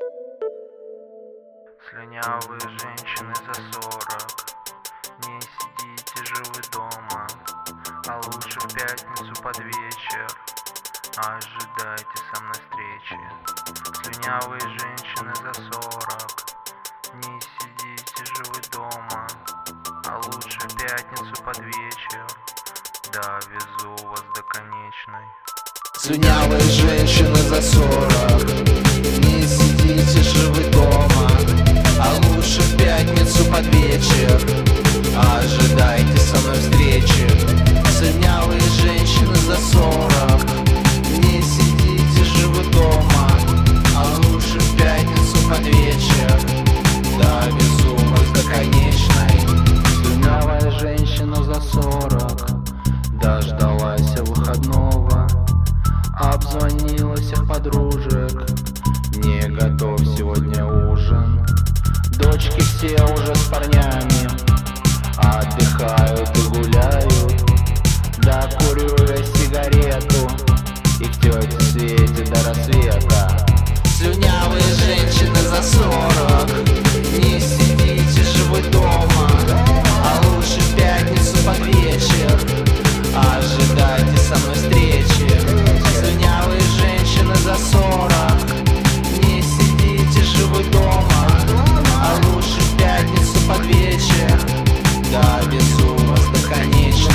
Слюнявые женщины за 40, не сидите же вы дома, а лучше в пятницу под вечер ожидайте со мной встречи. Слюнявые женщины за 40, не сидите же вы дома, а лучше в пятницу под вечер довезу вас до конечной. Слюнявые женщины за 40, не сидите же вы дома, а лучше в пятницу под вечер ожидайте со мной встречи. Слюнявые женщины за 40, не сидите же вы дома, а лучше в пятницу под вечер довезу вас до конечной. Слюнявая женщина за 40 дождалась выходного, обзвонила всех подружек, не готов сегодня ужин. Дочки все уже с парнями отдыхают и гуляют. Докурю я сигарету и к тете Свете до рассвета. Слюнявые женщины за 40, не сидите же вы дома, а лучше в пятницу под вечер ожидайте со мной встречи. Слюнявые женщины за 40, не сидите же вы дома, а лучше в пятницу под вечер довезу вас до конечной.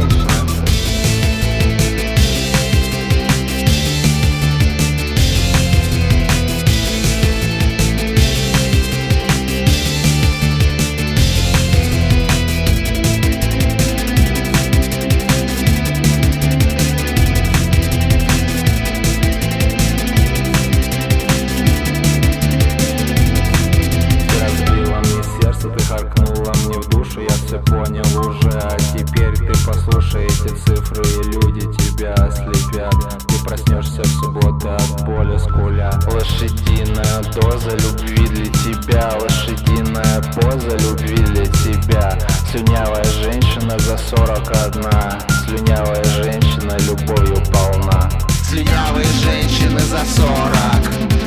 Я все понял уже, а теперь ты послушай эти цифры, и люди тебя ослепят. Ты проснешься в субботу от боли скуля. Лошадиная доза любви для тебя, лошадиная поза любви для тебя. Слюнявая женщина за 41, слюнявая женщина любовью полна. Слюнявые женщины за 40,